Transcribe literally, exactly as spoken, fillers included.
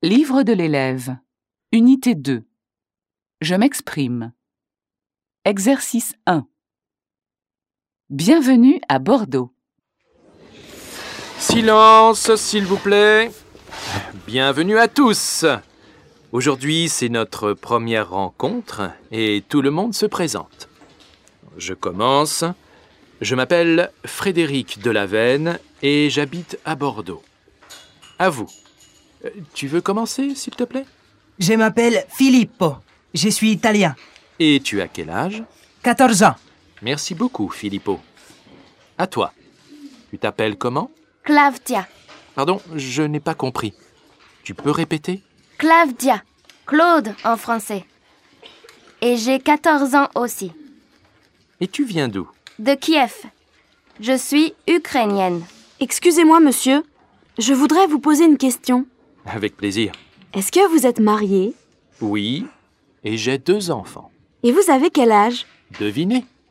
Livre de l'élève. Unité deux. Je m'exprime. Exercice un. Bienvenue à Bordeaux. Silence, s'il vous plaît. Bienvenue à tous. Aujourd'hui, c'est notre première rencontre et tout le monde se présente. Je commence. Je m'appelle Frédéric Delavenne et j'habite à Bordeaux. À vous. Euh, Tu veux commencer, s'il te plaît? Je m'appelle Filippo. Je suis italien. Et tu as quel âge? quatorze ans. Merci beaucoup, Filippo. À toi. Tu t'appelles comment? Claudia. Pardon, je n'ai pas compris. Tu peux répéter? Claudia. Claude en français. Et j'ai quatorze ans aussi. Et tu viens d'où? De Kiev. Je suis ukrainienne. Excusez-moi, monsieur. Je voudrais vous poser une question. Avec plaisir. Est-ce que vous êtes marié? Oui, et j'ai deux enfants. Et vous avez quel âge? Devinez.